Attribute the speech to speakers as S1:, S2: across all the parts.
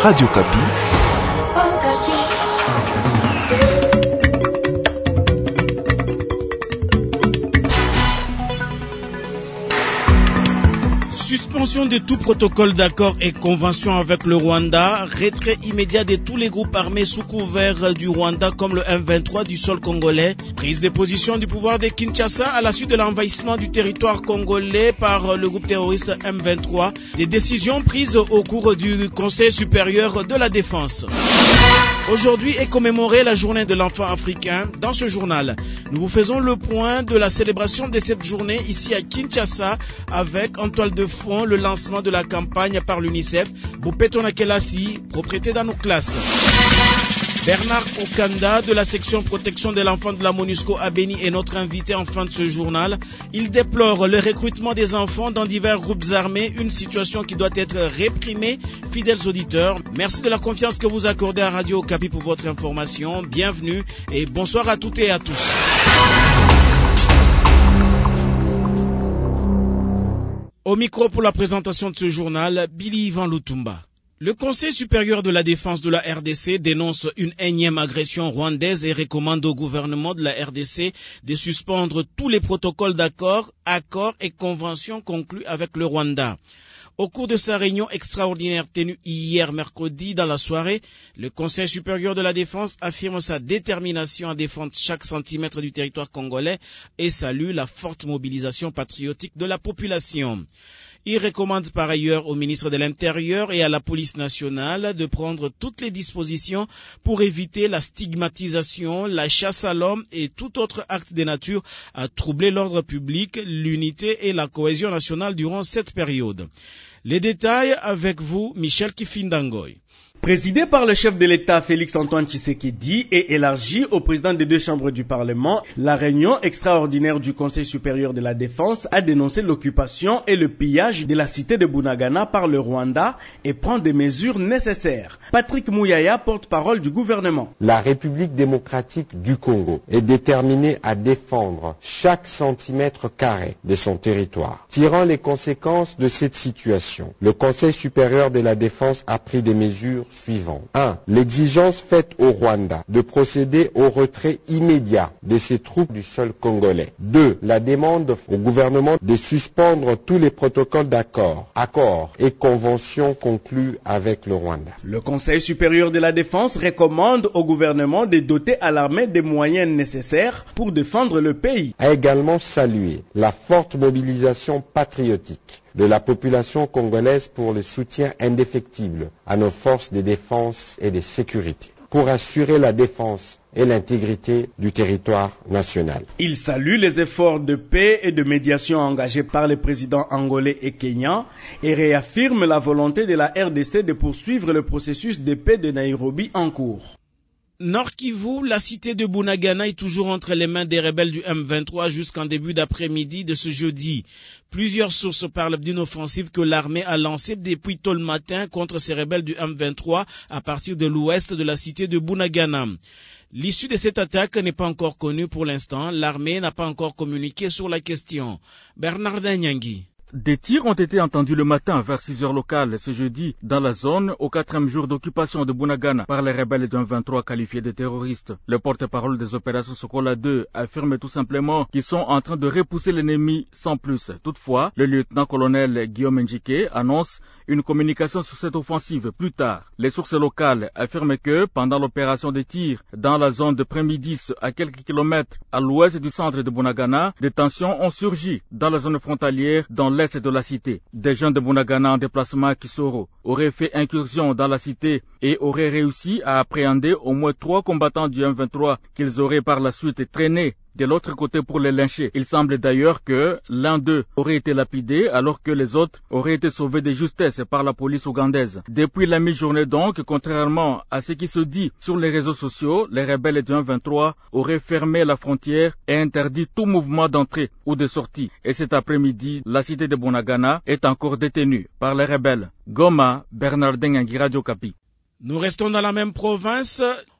S1: Radio Kapi.
S2: Suspension de tout protocole d'accord et convention avec le Rwanda, retrait immédiat de tous les groupes armés sous couvert du Rwanda comme le M23 du sol congolais, prise de position du pouvoir de Kinshasa à la suite de l'envahissement du territoire congolais par le groupe terroriste M23, des décisions prises au cours du Conseil supérieur de la défense. Aujourd'hui est commémorée la journée de l'enfant africain. Dans ce journal, nous vous faisons le point de la célébration de cette journée ici à Kinshasa avec en toile de fond le lancement de la campagne par l'UNICEF Bopeto Nakelasi, propriété dans nos classes. Bernard Okanda de la section protection de l'enfant de la MONUSCO à Béni est notre invité en fin de ce journal. Il déplore le recrutement des enfants dans divers groupes armés, une situation qui doit être réprimée. Fidèles auditeurs, merci de la confiance que vous accordez à Radio Kapi pour votre information. Bienvenue et bonsoir à toutes et à tous. Au micro pour la présentation de ce journal, Billy Ivan Lutumba. Le Conseil supérieur de la défense de la RDC dénonce une énième agression rwandaise et recommande au gouvernement de la RDC de suspendre tous les protocoles d'accord, accords et conventions conclus avec le Rwanda. Au cours de sa réunion extraordinaire tenue hier mercredi dans la soirée, le Conseil supérieur de la défense affirme sa détermination à défendre chaque centimètre du territoire congolais et salue la forte mobilisation patriotique de la population. Il recommande par ailleurs au ministre de l'Intérieur et à la police nationale de prendre toutes les dispositions pour éviter la stigmatisation, la chasse à l'homme et tout autre acte de nature à troubler l'ordre public, l'unité et la cohésion nationale durant cette période. Les détails avec vous, Michel Kifindangoy.
S3: Présidé par le chef de l'État Félix-Antoine Tshisekedi et élargi au président des deux chambres du Parlement, la réunion extraordinaire du Conseil supérieur de la défense a dénoncé l'occupation et le pillage de la cité de Bunagana par le Rwanda et prend des mesures nécessaires. Patrick Mouyaya, porte-parole du gouvernement.
S4: La République démocratique du Congo est déterminée à défendre chaque centimètre carré de son territoire. Tirant les conséquences de cette situation, le Conseil supérieur de la défense a pris des mesures suivants. 1. L'exigence faite au Rwanda de procéder au retrait immédiat de ses troupes du sol congolais. 2. La demande au gouvernement de suspendre tous les protocoles d'accord, accords et conventions conclus avec le Rwanda.
S3: Le Conseil supérieur de la défense recommande au gouvernement de doter à l'armée des moyens nécessaires pour défendre le pays.
S4: A également salué la forte mobilisation patriotique de la population congolaise pour le soutien indéfectible à nos forces de défense et de sécurité, pour assurer la défense et l'intégrité du territoire national.
S3: Il salue les efforts de paix et de médiation engagés par les présidents angolais et kenyans et réaffirme la volonté de la RDC de poursuivre le processus de paix de Nairobi en cours.
S2: Nord Kivu, la cité de Bunagana est toujours entre les mains des rebelles du M23 jusqu'en début d'après-midi de ce jeudi. Plusieurs sources parlent d'une offensive que l'armée a lancée depuis tôt le matin contre ces rebelles du M23 à partir de l'ouest de la cité de Bunagana. L'issue de cette attaque n'est pas encore connue pour l'instant. L'armée n'a pas encore communiqué sur la question. Bernardin Nyangi.
S5: Des tirs ont été entendus le matin vers 6 heures locales ce jeudi dans la zone au 4e jour d'occupation de Bunagana par les rebelles d'un 23 qualifiés de terroristes. Le porte-parole des opérations Sokola 2 affirme tout simplement qu'ils sont en train de repousser l'ennemi sans plus. Toutefois, le lieutenant-colonel Guillaume Njike annonce une communication sur cette offensive plus tard. Les sources locales affirment que pendant l'opération de tirs dans la zone de Prémidis à quelques kilomètres à l'ouest du centre de Bunagana, des tensions ont surgi dans la zone frontalière dans l'est de la cité. Des jeunes de Bunagana en déplacement à Kisoro auraient fait incursion dans la cité et auraient réussi à appréhender au moins 3 combattants du M23 qu'ils auraient par la suite traînés de l'autre côté pour les lyncher. Il semble d'ailleurs que l'un d'eux aurait été lapidé alors que les autres auraient été sauvés de justesse par la police ougandaise. Depuis la mi-journée donc, contrairement à ce qui se dit sur les réseaux sociaux, les rebelles du M23 auraient fermé la frontière et interdit tout mouvement d'entrée ou de sortie. Et cet après-midi, la cité de Bunagana est encore détenue par les rebelles. Goma, Bernardin Nyangi, Radio Kapi.
S2: Nous restons dans la même province.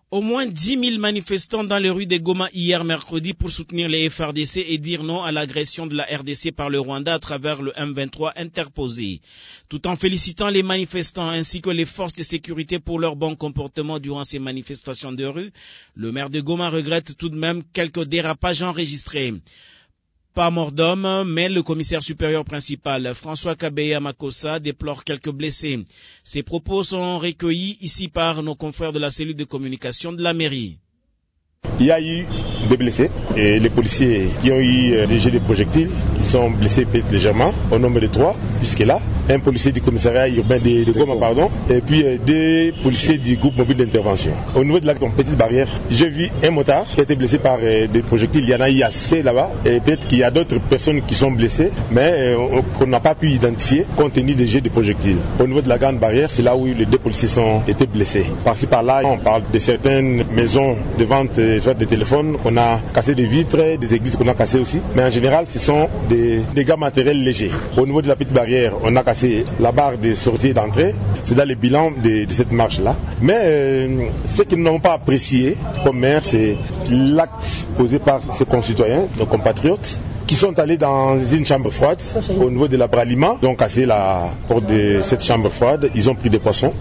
S2: Au moins 10 000 manifestants dans les rues de Goma hier mercredi pour soutenir les FRDC et dire non à l'agression de la RDC par le Rwanda à travers le M23 interposé. Tout en félicitant les manifestants ainsi que les forces de sécurité pour leur bon comportement durant ces manifestations de rue, le maire de Goma regrette tout de même quelques dérapages enregistrés. Pas mort d'homme, mais le commissaire supérieur principal, François Kabeya Makossa, déplore quelques blessés. Ces propos sont recueillis ici par nos confrères de la cellule de communication de la mairie.
S1: Il y a eu des blessés et les policiers qui ont eu des jets de projectiles qui sont blessés légèrement au nombre de 3 jusque-là. Un policier du commissariat urbain de Goma, et puis 2 policiers du groupe mobile d'intervention. Au niveau de la petite barrière, j'ai vu un motard qui a été blessé par des projectiles. Il y en a eu assez là-bas et peut-être qu'il y a d'autres personnes qui sont blessées, mais qu'on n'a pas pu identifier compte tenu des jets de projectiles. Au niveau de la grande barrière, c'est là où les 2 policiers ont été blessés. Par-ci par-là, on parle de certaines maisons de vente soit des téléphones, on a cassé des vitres, des églises qu'on a cassées aussi, mais en général ce sont des dégâts matériels légers. Au niveau de la petite barrière, on a cassé la barre de sortie et d'entrée, c'est dans le bilan de cette marche-là. Mais ce que nous n'avons pas apprécié comme maire, c'est l'acte posé par ses concitoyens, nos compatriotes, qui sont allés dans une chambre froide au niveau de la Bralima, ils ont cassé la porte de cette chambre froide, ils ont pris des poissons.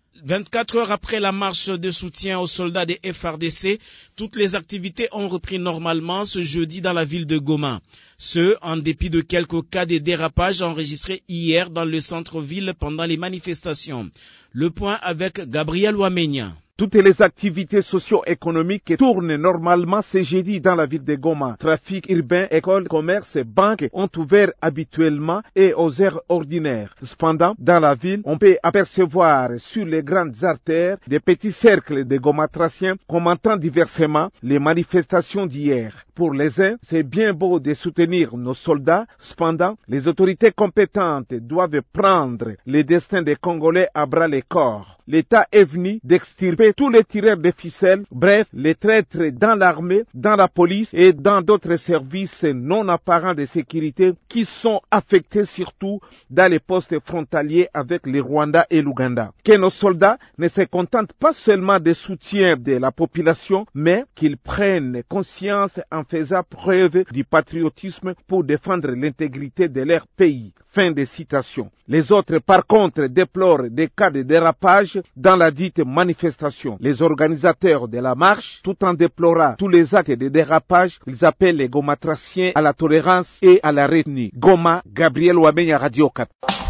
S2: 24 heures après la marche de soutien aux soldats des FRDC, toutes les activités ont repris normalement ce jeudi dans la ville de Goma. Ce, en dépit de quelques cas de dérapage enregistrés hier dans le centre-ville pendant les manifestations. Le point avec Gabriel Ouamenia.
S6: Toutes les activités socio-économiques tournent normalement ce jeudi dans la ville de Goma. Trafic urbain, écoles, commerce et banques ont ouvert habituellement et aux heures ordinaires. Cependant, dans la ville, on peut apercevoir sur les grandes artères des petits cercles de gomatraciens commentant diversement les manifestations d'hier. Pour les uns, c'est bien beau de soutenir nos soldats. Cependant, les autorités compétentes doivent prendre les destins des Congolais à bras le corps. L'État est venu d'extirper tous les tireurs de ficelles, bref, les traîtres dans l'armée, dans la police et dans d'autres services non apparents de sécurité qui sont affectés surtout dans les postes frontaliers avec le Rwanda et l'Ouganda. Que nos soldats ne se contentent pas seulement des soutiens de la population, mais qu'ils prennent conscience en faisant preuve du patriotisme pour défendre l'intégrité de leur pays. Fin de citation. Les autres, par contre, déplorent des cas de dérapage dans la dite manifestation. Les organisateurs de la marche, tout en déplorant tous les actes de dérapage, ils appellent les gomatraciens à la tolérance et à la retenue. Goma, Gabriel Ouamenya, Radio 4.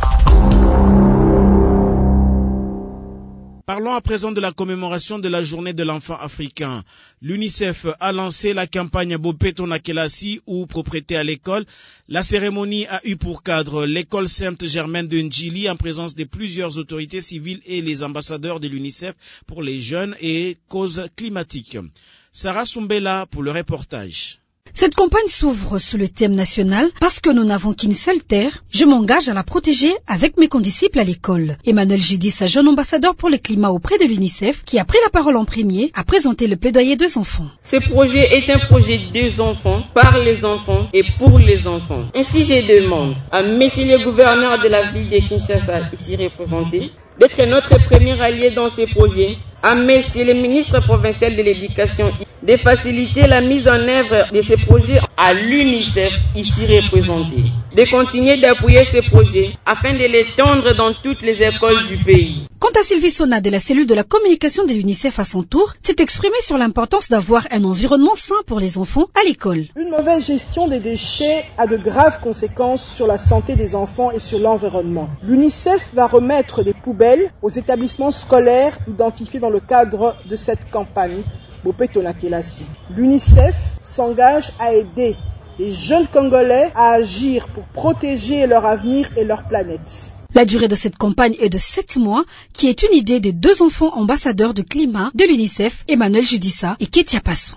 S2: Parlons à présent de la commémoration de la journée de l'enfant africain. L'UNICEF a lancé la campagne Bopeto na Kelasi ou propreté à l'école. La cérémonie a eu pour cadre l'école Sainte-Germaine de Ndjili en présence de plusieurs autorités civiles et les ambassadeurs de l'UNICEF pour les jeunes et causes climatiques. Sarah Soumbela pour le reportage.
S7: Cette campagne s'ouvre sous le thème national « Parce que nous n'avons qu'une seule terre, je m'engage à la protéger avec mes condisciples à l'école ». Emmanuel Jidissa, jeune ambassadeur pour le climat auprès de l'UNICEF, qui a pris la parole en premier, a présenté le plaidoyer des enfants.
S8: Ce projet est un projet des enfants, par les enfants et pour les enfants. Ainsi, je demande à messieurs les gouverneurs de la ville de Kinshasa, ici représentés, d'être notre premier allié dans ce projet, à messieurs les ministres provinciaux de l'éducation, de faciliter la mise en œuvre de ce projet à l'UNICEF, ici représenté, de continuer d'appuyer ce projet afin de l'étendre dans toutes les écoles du pays.
S7: Quant à Sylvie Sona de la cellule de la communication de l'UNICEF à son tour, s'est exprimée sur l'importance d'avoir un environnement sain pour les enfants à l'école.
S9: Une mauvaise gestion des déchets a de graves conséquences sur la santé des enfants et sur l'environnement. L'UNICEF va remettre des poubelles aux établissements scolaires identifiés dans le cadre de cette campagne Bopeto na Kelasi. L'UNICEF s'engage à aider les jeunes Congolais à agir pour protéger leur avenir et leur planète.
S7: La durée de cette campagne est de 7 mois, qui est une idée des 2 enfants ambassadeurs de climat de l'UNICEF, Emmanuel Jidissa et Ketia Passou.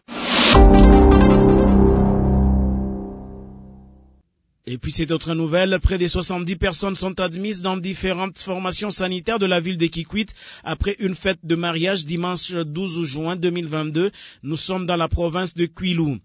S2: Et puis cette autre nouvelle, près de 70 personnes sont admises dans différentes formations sanitaires de la ville de Kikwit après une fête de mariage dimanche 12 juin 2022. Nous sommes dans la province de Kwilu.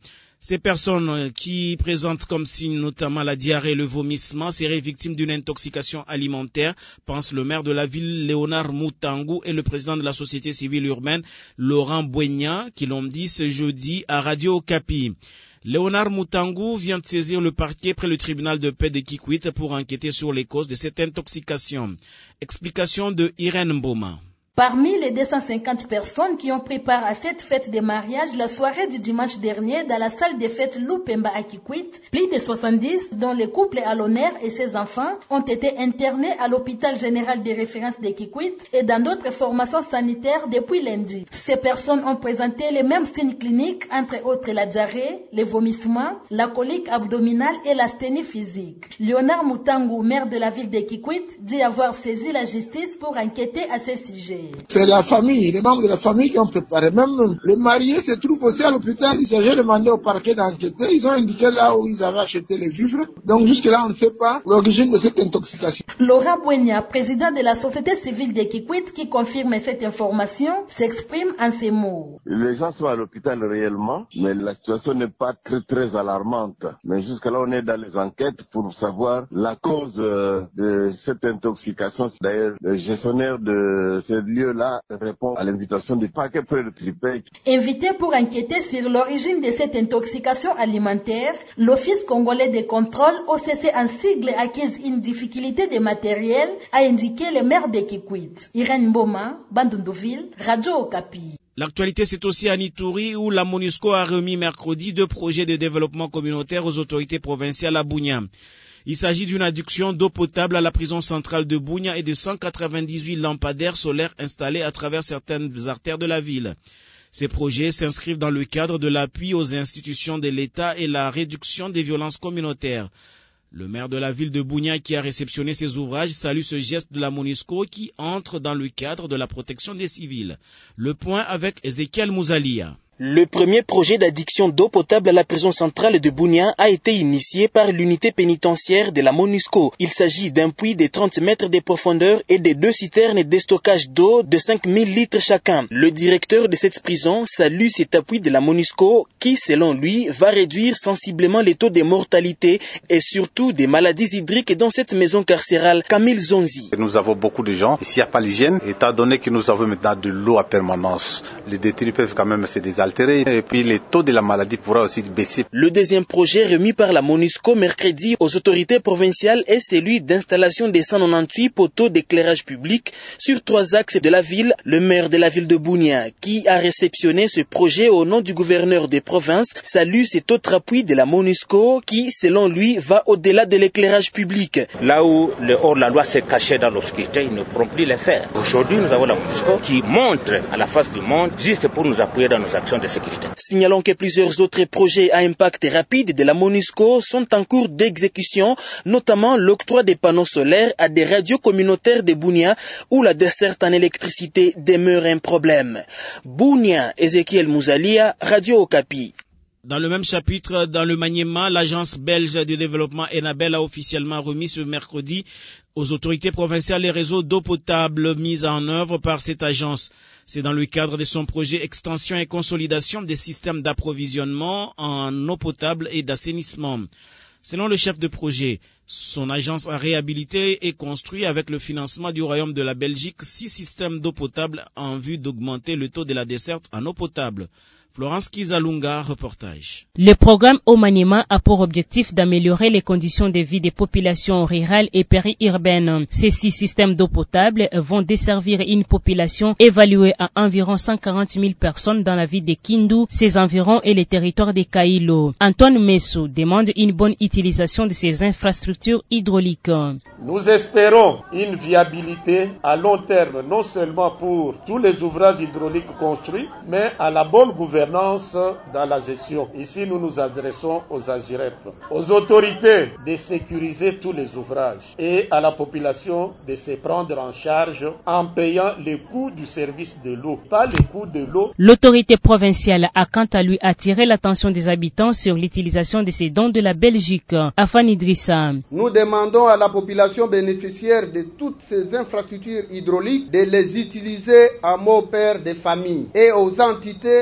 S2: Ces personnes qui présentent comme signe notamment la diarrhée et le vomissement seraient victimes d'une intoxication alimentaire, pense le maire de la ville Léonard Mutangu et le président de la société civile urbaine Laurent Bouegna, qui l'ont dit ce jeudi à Radio Okapi. Léonard Mutangu vient de saisir le parquet près le tribunal de paix de Kikwit pour enquêter sur les causes de cette intoxication. Explication de Irène Mboma.
S10: Parmi les 250 personnes qui ont pris part à cette fête de mariage la soirée du dimanche dernier dans la salle des fêtes Lupemba à Kikwit, plus de 70, dont le couple à l'honneur et ses enfants, ont été internés à l'hôpital général de référence de Kikwit et dans d'autres formations sanitaires depuis lundi. Ces personnes ont présenté les mêmes signes cliniques, entre autres la diarrhée, les vomissements, la colique abdominale et l'asthénie physique. Léonard Mutangu, maire de la ville de Kikwit, dit avoir saisi la justice pour enquêter à ces sujets.
S11: C'est la famille, les membres de la famille qui ont préparé. Même le marié se trouve aussi à l'hôpital. Ils ont demandé au parquet d'enquêter. Ils ont indiqué là où ils avaient acheté les vivres. Donc jusque-là, on ne sait pas l'origine de cette intoxication.
S10: Laurent Bouegna, président de la société civile de Kikwit, qui confirme cette information, s'exprime en ces mots.
S12: Les gens sont à l'hôpital réellement, mais la situation n'est pas très alarmante. Mais jusque-là, on est dans les enquêtes pour savoir la cause de cette intoxication. D'ailleurs, le gestionnaire de ce lieu-là répond à l'invitation du parquet près de Tripet.
S10: Invité pour enquêter sur l'origine de cette intoxication alimentaire, l'Office congolais de contrôle, OCC en sigle, acquise une difficulté de matériel, a indiqué le maire de Kikwit. Irène Mboma, Bandundouville, Radio Okapi.
S2: L'actualité, c'est aussi à Ituri où la MONUSCO a remis mercredi 2 projets de développement communautaire aux autorités provinciales à Bunia. Il s'agit d'une adduction d'eau potable à la prison centrale de Bunia et de 198 lampadaires solaires installés à travers certaines artères de la ville. Ces projets s'inscrivent dans le cadre de l'appui aux institutions de l'État et la réduction des violences communautaires. Le maire de la ville de Bunia, qui a réceptionné ces ouvrages, salue ce geste de la MONUSCO qui entre dans le cadre de la protection des civils. Le point avec Ezekiel Mouzalia.
S13: Le premier projet d'adduction d'eau potable à la prison centrale de Bunia a été initié par l'unité pénitentiaire de la MONUSCO. Il s'agit d'un puits de 30 mètres de profondeur et de 2 citernes de stockage d'eau de 5000 litres chacun. Le directeur de cette prison salue cet appui de la MONUSCO qui, selon lui, va réduire sensiblement les taux de mortalité et surtout des maladies hydriques dans cette maison carcérale. Camille Zonzi.
S14: Nous avons beaucoup de gens. S'il n'y a pas l'hygiène, étant donné que nous avons maintenant de l'eau à permanence, les détenus peuvent quand même se désaltérer. Et puis les taux de la maladie pourra aussi baisser.
S13: Le deuxième projet remis par la MONUSCO mercredi aux autorités provinciales est celui d'installation des 198 poteaux d'éclairage public sur 3 axes de la ville. Le maire de la ville de Bunia, qui a réceptionné ce projet au nom du gouverneur des provinces, salue cet autre appui de la MONUSCO qui, selon lui, va au-delà de l'éclairage public.
S15: Là où le hors-la-loi s'est caché dans l'obscurité, ils ne pourront plus le faire. Aujourd'hui, nous avons la MONUSCO qui montre à la face du monde juste pour nous appuyer dans nos actions de sécurité.
S13: Signalons que plusieurs autres projets à impact rapide de la MONUSCO sont en cours d'exécution, notamment l'octroi des panneaux solaires à des radios communautaires de Bunia où la desserte en électricité demeure un problème. Bunia, Ezekiel Mouzalia, Radio Okapi.
S2: Dans le même chapitre, dans le Maniema, l'agence belge de développement Enabel a officiellement remis ce mercredi aux autorités provinciales les réseaux d'eau potable mis en œuvre par cette agence. C'est dans le cadre de son projet extension et consolidation des systèmes d'approvisionnement en eau potable et d'assainissement. Selon le chef de projet, son agence a réhabilité et construit avec le financement du Royaume de la Belgique 6 systèmes d'eau potable en vue d'augmenter le taux de la desserte en eau potable. Florence Kizalunga, reportage.
S16: Le programme Omaniema a pour objectif d'améliorer les conditions de vie des populations rurales et périurbaines. Ces 6 systèmes d'eau potable vont desservir une population évaluée à environ 140 000 personnes dans la ville de Kindu, ses environs et les territoires de Kailo. Antoine Messou demande une bonne utilisation de ces infrastructures hydrauliques.
S17: Nous espérons une viabilité à long terme, non seulement pour tous les ouvrages hydrauliques construits, mais à la bonne gouvernance dans la gestion. Ici, nous nous adressons aux AGIREP, aux autorités de sécuriser tous les ouvrages et à la population de se prendre en charge en payant les coûts du service de l'eau, pas les coûts de l'eau.
S16: L'autorité provinciale a quant à lui attiré l'attention des habitants sur l'utilisation de ces dons de la Belgique. Afan Idrissa.
S18: Nous demandons à la population bénéficiaire de toutes ces infrastructures hydrauliques de les utiliser à mot père des familles et aux entités de jouer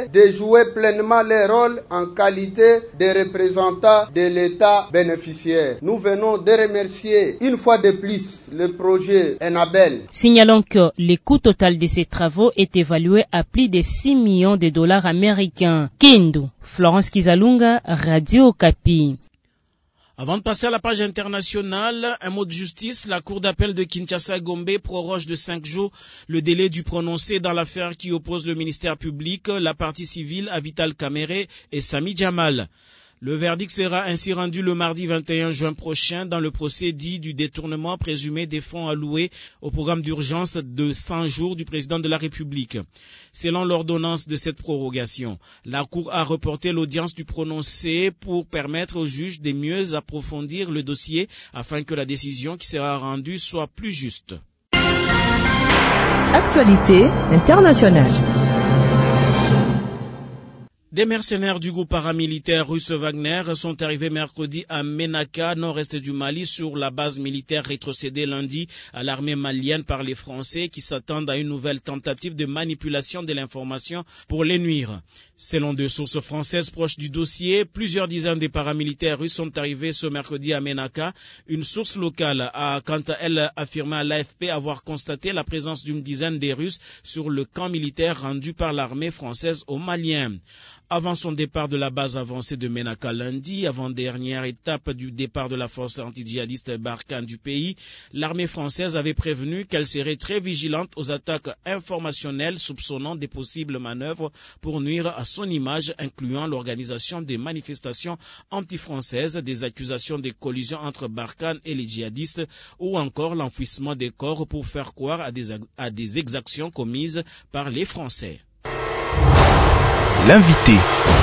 S18: jouer pleinement leur rôle en qualité de représentants de l'État bénéficiaire. Nous venons de remercier une fois de plus le projet Enabel.
S16: Signalons que le coût total de ces travaux est évalué à plus de 6 millions de dollars américains. Kindu, Florence Kizalunga, Radio Okapi.
S2: Avant de passer à la page internationale, un mot de justice. La Cour d'appel de Kinshasa-Gombe proroge de 5 jours le délai du prononcé dans l'affaire qui oppose le ministère public, la partie civile à Vital Kamere et Sami Jamal. Le verdict sera ainsi rendu le mardi 21 juin prochain dans le procès dit du détournement présumé des fonds alloués au programme d'urgence de 100 jours du président de la République. Selon l'ordonnance de cette prorogation, la Cour a reporté l'audience du prononcé pour permettre aux juges de mieux approfondir le dossier afin que la décision qui sera rendue soit plus juste.
S19: Actualité internationale.
S2: Des mercenaires du groupe paramilitaire russe Wagner sont arrivés mercredi à Menaka, nord-est du Mali, sur la base militaire rétrocédée lundi à l'armée malienne par les Français qui s'attendent à une nouvelle tentative de manipulation de l'information pour les nuire. Selon deux sources françaises proches du dossier, plusieurs dizaines de paramilitaires russes sont arrivés ce mercredi à Menaka. Une source locale a quant à elle affirmé à l'AFP avoir constaté la présence d'une dizaine de Russes sur le camp militaire rendu par l'armée française aux Maliens. Avant son départ de la base avancée de Menaka lundi, avant-dernière étape du départ de la force anti-djihadiste Barkhane du pays, l'armée française avait prévenu qu'elle serait très vigilante aux attaques informationnelles soupçonnant des possibles manœuvres pour nuire à son image, incluant l'organisation des manifestations anti-françaises, des accusations de collision entre Barkhane et les djihadistes ou encore l'enfouissement des corps pour faire croire à des exactions commises par les Français.
S20: L'invité.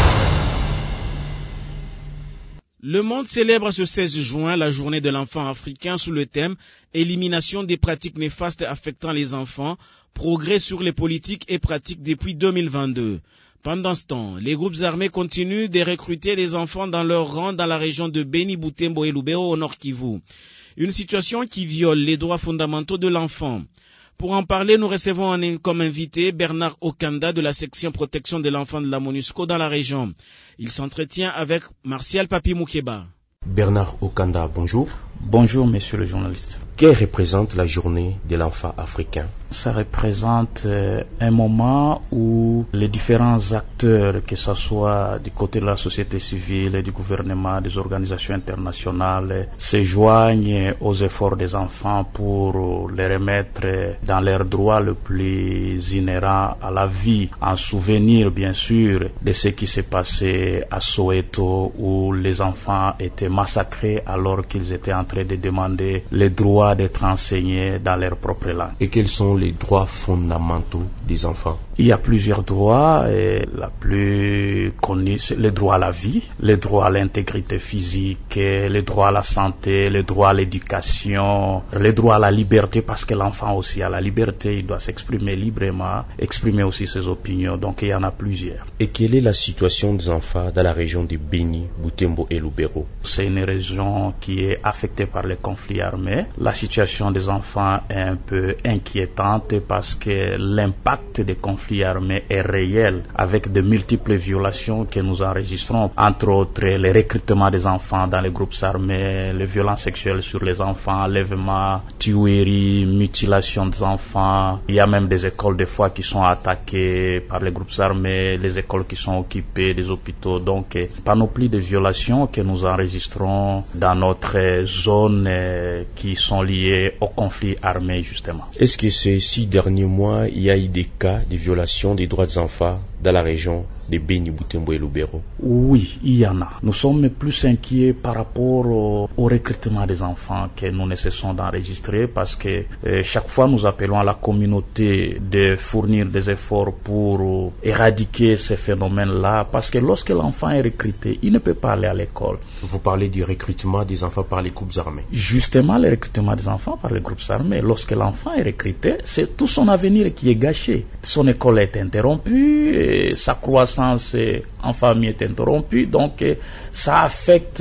S2: Le monde célèbre ce 16 juin la journée de l'enfant africain sous le thème « Élimination des pratiques néfastes affectant les enfants, progrès sur les politiques et pratiques depuis 2022 ». Pendant ce temps, les groupes armés continuent de recruter les enfants dans leur rang dans la région de Beni, Butembo et Lubero au Nord Kivu. Une situation qui viole les droits fondamentaux de l'enfant. Pour en parler, nous recevons comme invité Bernard Okanda de la section protection de l'enfant de la MONUSCO dans la région. Il s'entretient avec Martial Papi Moukeba.
S21: Bernard Okanda, bonjour.
S22: Bonjour, monsieur le journaliste.
S21: Que représente la journée de l'enfant africain?
S22: Ça représente un moment où les différents acteurs, que ce soit du côté de la société civile, du gouvernement, des organisations internationales, se joignent aux efforts des enfants pour les remettre dans leurs droits le plus inhérent à la vie, en souvenir bien sûr de ce qui s'est passé à Soweto où les enfants étaient massacrés alors qu'ils étaient en train de demander les droits d'être enseignés dans leur propre langue.
S21: Et quels sont les droits fondamentaux des enfants?
S22: Il y a plusieurs droits et la plus connue c'est le droit à la vie, le droit à l'intégrité physique, le droit à la santé, le droit à l'éducation, le droit à la liberté parce que l'enfant aussi a la liberté, il doit s'exprimer librement, exprimer aussi ses opinions, donc il y en a plusieurs.
S21: Et quelle est la situation des enfants dans la région de Beni, Butembo et Lubero?
S22: C'est une région qui est affectée par les conflits armés. La situation des enfants est un peu inquiétante parce que l'impact des conflits armés est réel avec de multiples violations que nous enregistrons, entre autres les recrutements des enfants dans les groupes armés, les violences sexuelles sur les enfants, enlèvements, tueries, mutilations des enfants. Il y a même des écoles des fois qui sont attaquées par les groupes armés, les écoles qui sont occupées, des hôpitaux. Donc panoplie de violations que nous enregistrons dans notre zone qui sont liées au conflit armé justement.
S21: Est-ce que ces 6 derniers mois, il y a eu des cas de violation des droits des enfants dans la région de Beni, Butembo et Lubero?
S22: Oui, il y en a. Nous sommes plus inquiets par rapport au recrutement des enfants que nous ne cessons d'enregistrer parce que chaque fois nous appelons à la communauté de fournir des efforts pour éradiquer ces phénomènes-là parce que lorsque l'enfant est recruté, il ne peut pas aller à l'école.
S21: Vous parlez du recrutement des enfants par les groupes armés?
S22: Justement, le recrutement des enfants par les groupes armés. Lorsque l'enfant est recruté, c'est tout son avenir qui est gâché. Son école est interrompue, et sa croissance en famille est interrompue, donc ça affecte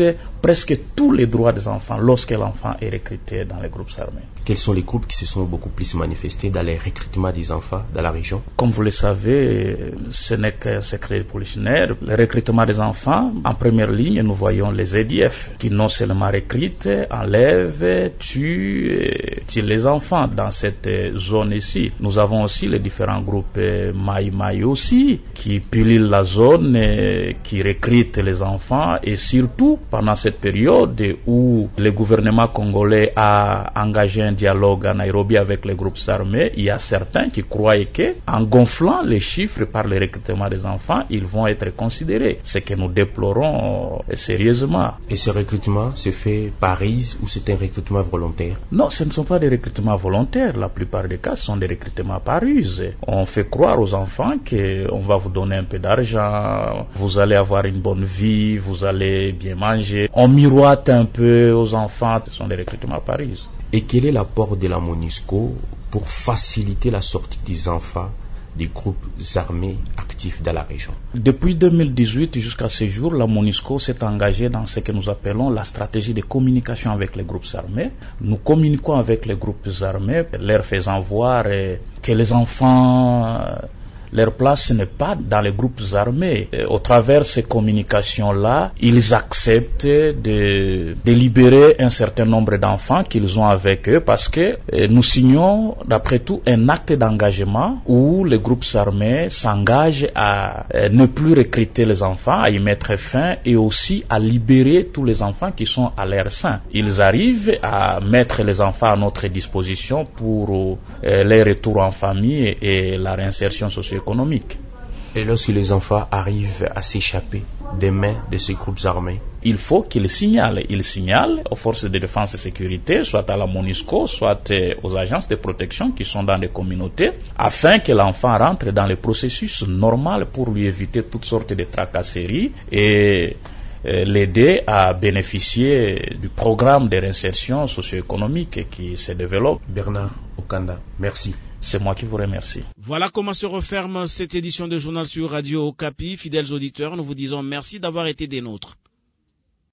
S22: presque tous les droits des enfants lorsque l'enfant est recruté dans les groupes armés.
S21: Quels sont les groupes qui se sont beaucoup plus manifestés dans les recrutements des enfants dans la région?
S22: Comme vous le savez, ce n'est qu'un secret polichinelle. Le recrutement des enfants, en première ligne, nous voyons les EDF qui non seulement recrutent, enlèvent, tuent les enfants dans cette zone ici. Nous avons aussi les différents groupes Maï aussi qui pullulent la zone, qui recrutent les enfants, et surtout pendant cette période où le gouvernement congolais a engagé un dialogue à Nairobi avec les groupes armés, il y a certains qui croient que en gonflant les chiffres par le recrutement des enfants, ils vont être considérés, ce que nous déplorons sérieusement.
S21: Et ce recrutement se fait par ruse ou c'est un recrutement volontaire?
S22: Non, ce ne sont pas des recrutements volontaires. La plupart des cas, ce sont des recrutements par ruse. On fait croire aux enfants qu'on va vous donner un peu d'argent, vous allez avoir une bonne vie, vous allez bien manger. On miroite un peu aux enfants, ce sont des recrutements par ruse.
S21: Et quel est l'apport de la MONUSCO pour faciliter la sortie des enfants des groupes armés actifs dans la région?
S22: Depuis 2018 jusqu'à ce jour, la MONUSCO s'est engagée dans ce que nous appelons la stratégie de communication avec les groupes armés. Nous communiquons avec les groupes armés, leur faisant voir que les enfants... leur place n'est pas dans les groupes armés. Au travers de ces communications-là, ils acceptent de libérer un certain nombre d'enfants qu'ils ont avec eux parce que nous signons, d'après tout, un acte d'engagement où les groupes armés s'engagent à ne plus recruter les enfants, à y mettre fin et aussi à libérer tous les enfants qui sont à leur sein. Ils arrivent à mettre les enfants à notre disposition pour les retours en famille et la réinsertion socio-économique.
S21: Et lorsque les enfants arrivent à s'échapper des mains de ces groupes armés,
S22: il faut qu'ils signalent. Ils signalent aux forces de défense et sécurité, soit à la MONUSCO, soit aux agences de protection qui sont dans les communautés, afin que l'enfant rentre dans le processus normal pour lui éviter toutes sortes de tracasseries et l'aider à bénéficier du programme de réinsertion socio-économique qui se développe.
S21: Bernard Okanda, merci.
S22: C'est moi qui vous remercie.
S2: Voilà comment se referme cette édition de Journal sur Radio Okapi. Fidèles auditeurs, nous vous disons merci d'avoir été des nôtres.